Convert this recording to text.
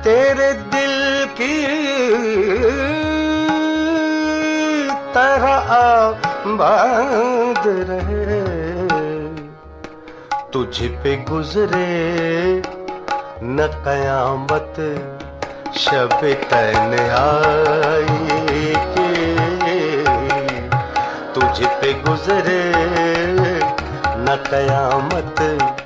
तेरे दिल की तरह आबाद रहे, तुझ पे गुजरे न कयामत शब तन्हाई के, तुझ पे गुजरे न कयामत